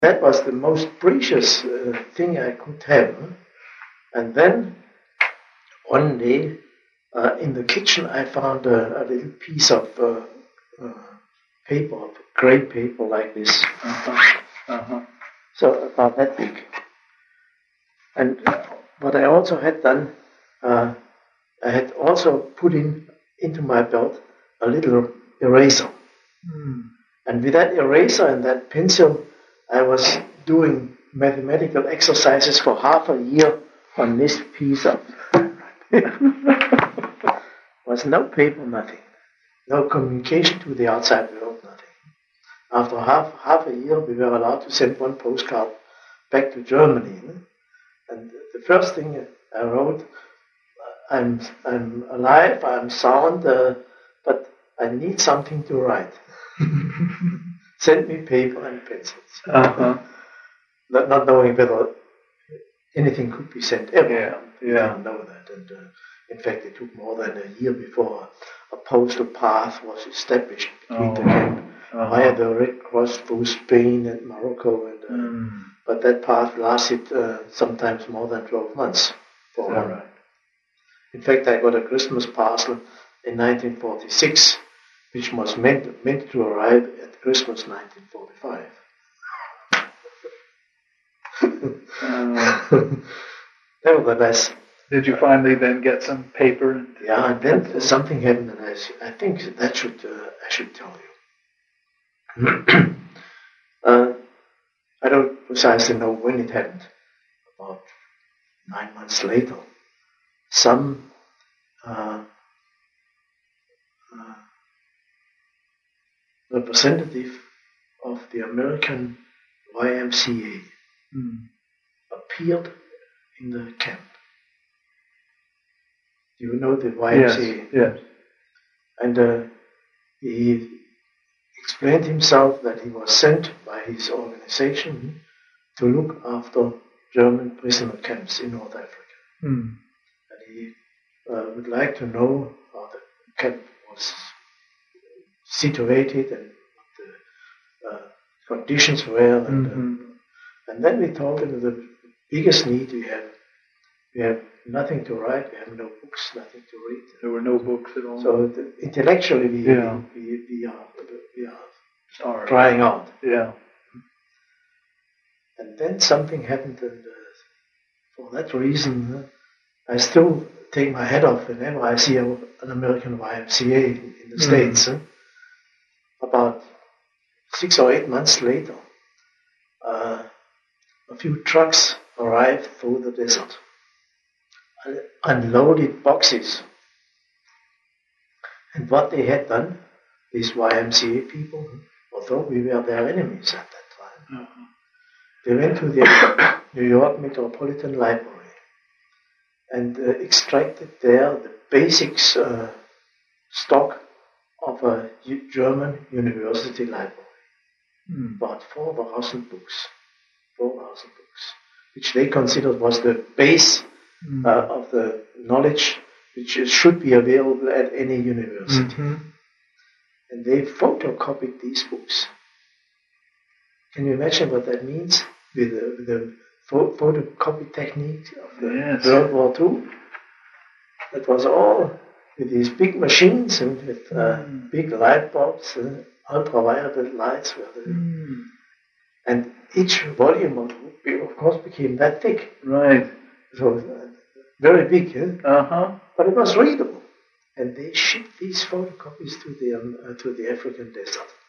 That was the most precious thing I could have. And then one day in the kitchen I found a little piece of paper, grey paper like this. So about that big. And what I also had done, I had also put into my belt a little eraser. And with that eraser and that pencil, I was doing mathematical exercises for half a year on this piece of was no paper, nothing. No communication to the outside world, nothing. After half a year, we were allowed to send one postcard back to Germany. And the first thing I wrote, I'm alive, I'm sound, but I need something to write. Send me paper and pencils. Not knowing whether anything could be sent ever. I didn't know that. And in fact, it took more than a year before a postal path was established between the camp via the Red Cross through Spain and Morocco. And but that path lasted sometimes more than 12 months. Right? In fact, I got a Christmas parcel in 1946, which was meant to arrive at Christmas 1945. Nevertheless. Did you finally then get some paper? And then something happened, and I think that I should tell you. I don't precisely know when it happened. About 9 months later, some representative of the American YMCA appeared in the camp. You know the YMCA? Yes. And he explained himself that he was sent by his organization to look after German prisoner camps in North Africa. And he would like to know how the camp was situated and what the conditions were. And then we told him the biggest need we have nothing to write, we have no books, nothing to read. There were no books at all. So intellectually we are crying out. And then something happened, and for that reason I still take my head off whenever I see an American YMCA in the States. About 6 or 8 months later, a few trucks arrived through the desert, unloaded boxes. And what they had done, these YMCA people, although we were their enemies at that time, they went to the New York Metropolitan Library and extracted there the basics stock of a German university library. About 4,000 books, which they considered was the base of the knowledge which should be available at any university. And they photocopied these books. Can you imagine what that means with the photocopy technique of World War II? That was all with these big machines and with big light bulbs, ultraviolet lights. And each volume of course became that thick. Right. So very big. But it was readable. And they shipped these photocopies to the African desert.